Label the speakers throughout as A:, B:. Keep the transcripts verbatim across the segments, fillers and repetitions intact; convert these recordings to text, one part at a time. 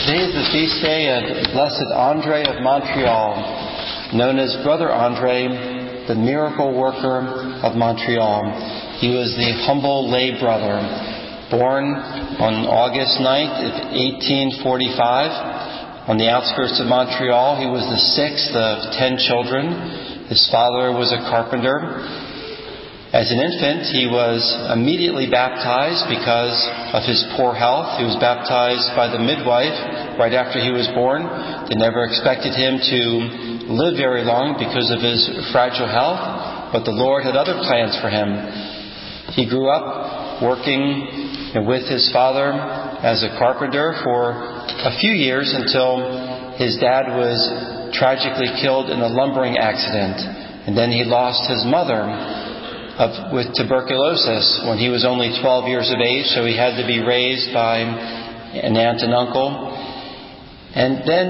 A: Today is the feast day of Blessed Andre of Montreal, known as Brother Andre, the miracle worker of Montreal. He was the humble lay brother, born on August ninth, eighteen forty-five, on the outskirts of Montreal. He was the sixth of ten children. His father was a carpenter. As an infant, he was immediately baptized because of his poor health. He was baptized by the midwife right after he was born. They never expected him to live very long because of his fragile health, but the Lord had other plans for him. He grew up working with his father as a carpenter for a few years until his dad was tragically killed in a lumbering accident. And then he lost his mother Of, with tuberculosis when he was only twelve years of age, so he had to be raised by an aunt and uncle. And then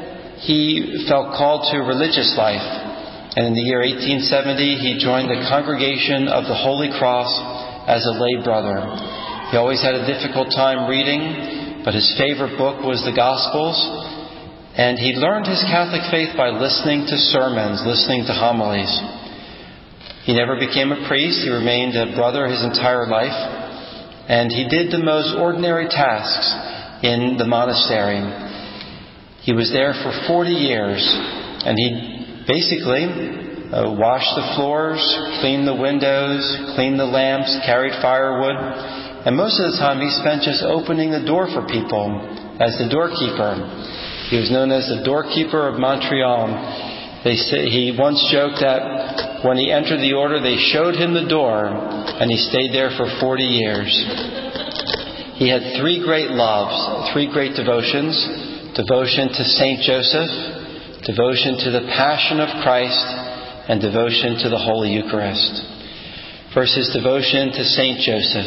A: he felt called to religious life. And in the year eighteen seventy, he joined the Congregation of the Holy Cross as a lay brother. He always had a difficult time reading, but his favorite book was the Gospels. And he learned his Catholic faith by listening to sermons, listening to homilies. He never became a priest. He remained a brother his entire life. And he did the most ordinary tasks in the monastery. He was there for forty years. And he basically uh, washed the floors, cleaned the windows, cleaned the lamps, carried firewood. And most of the time he spent just opening the door for people as the doorkeeper. He was known as the doorkeeper of Montreal. They say, he once joked that when he entered the order, they showed him the door, and he stayed there for forty years. He had three great loves, three great devotions: devotion to Saint Joseph, devotion to the Passion of Christ, and devotion to the Holy Eucharist. First, his devotion to Saint Joseph.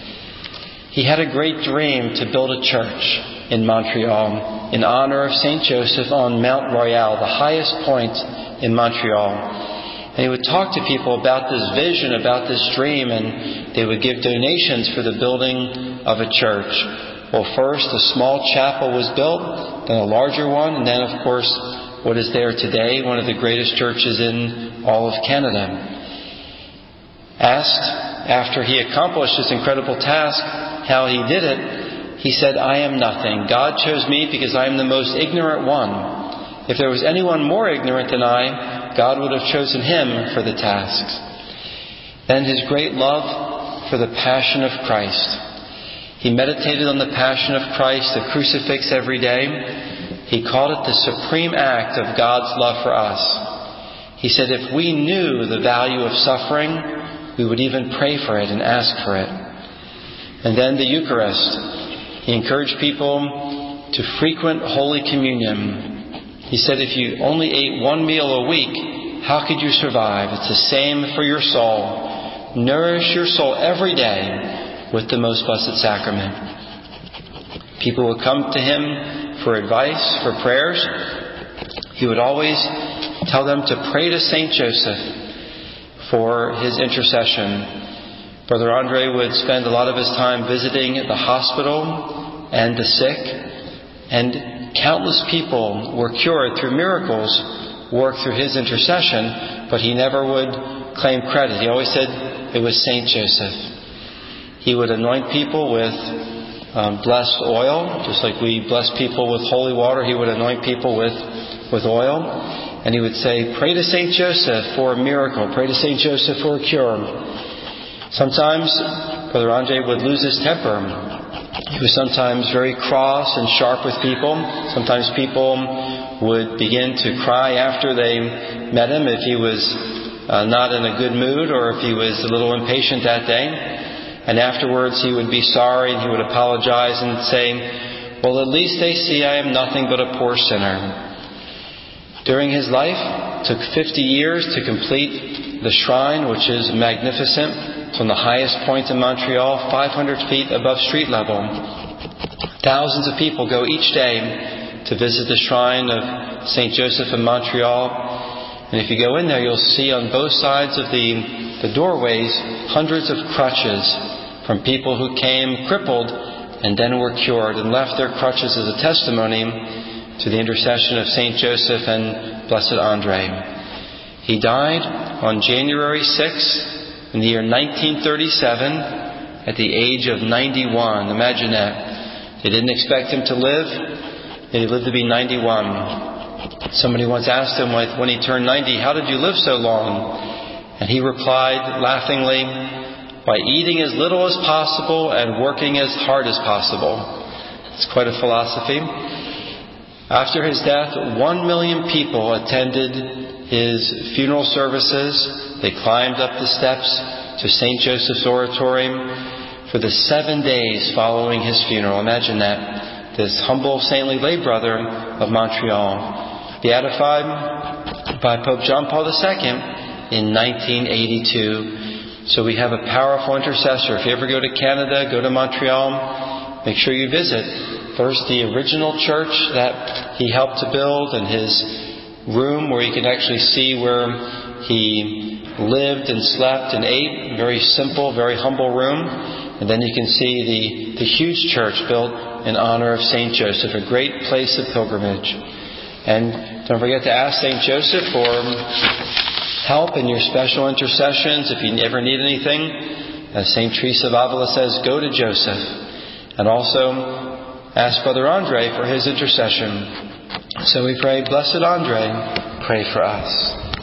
A: He had a great dream to build a church in Montreal in honor of Saint Joseph on Mount Royal, the highest point in Montreal. And he would talk to people about this vision, about this dream, and they would give donations for the building of a church. Well, first a small chapel was built, then a larger one, and then, of course, what is there today, one of the greatest churches in all of Canada. Asked, after he accomplished this incredible task, how he did it, he said, "I am nothing. God chose me because I am the most ignorant one. If there was anyone more ignorant than I, God would have chosen him for the tasks." Then his great love for the Passion of Christ. He meditated on the Passion of Christ, the crucifix, every day. He called it the supreme act of God's love for us. He said if we knew the value of suffering, we would even pray for it and ask for it. And then the Eucharist. He encouraged people to frequent Holy Communion. He said if you only ate one meal a week, how could you survive? It's the same for your soul. Nourish your soul every day with the Most Blessed Sacrament. People would come to him for advice, for prayers. He would always tell them to pray to Saint Joseph for his intercession. Brother Andre would spend a lot of his time visiting the hospital and the sick, and countless people were cured through miracles worked through his intercession, but he never would claim credit. He always said it was Saint Joseph. He would anoint people with um, blessed oil, just like we bless people with holy water. He would anoint people with, with oil, and he would say, "Pray to Saint Joseph for a miracle. Pray to Saint Joseph for a cure." Sometimes Brother Andre would lose his temper. He was sometimes very cross and sharp with people. Sometimes people would begin to cry after they met him if he was uh, not in a good mood or if he was a little impatient that day. And afterwards he would be sorry and he would apologize and say, "Well, at least they see I am nothing but a poor sinner." During his life, it took fifty years to complete the shrine, which is magnificent. It's on the highest point in Montreal, five hundred feet above street level. Thousands of people go each day to visit the shrine of Saint Joseph in Montreal. And if you go in there, you'll see on both sides of the, the doorways hundreds of crutches from people who came crippled and then were cured and left their crutches as a testimony to the intercession of Saint Joseph and Blessed Andre. He died on January sixth in the year nineteen thirty-seven at the age of ninety-one. Imagine that. They didn't expect him to live, and he lived to be ninety-one. Somebody once asked him when he turned ninety, "How did you live so long?" And he replied laughingly, "By eating as little as possible and working as hard as possible." It's quite a philosophy. After his death, one million people attended his funeral services. They climbed up the steps to Saint Joseph's Oratory for the seven days following his funeral. Imagine that. This humble, saintly lay brother of Montreal, beatified by Pope John Paul the Second in nineteen eighty-two. So we have a powerful intercessor. If you ever go to Canada, go to Montreal, make sure you visit first the original church that he helped to build, and his room where you can actually see where he lived and slept and ate. Very simple, very humble room. And then you can see the, the huge church built in honor of Saint Joseph, a great place of pilgrimage. And don't forget to ask Saint Joseph for help in your special intercessions. If you ever need anything, as Saint Teresa of Avila says, go to Joseph. And also ask Brother Andre for his intercession. So we pray, Blessed Andre, pray for us.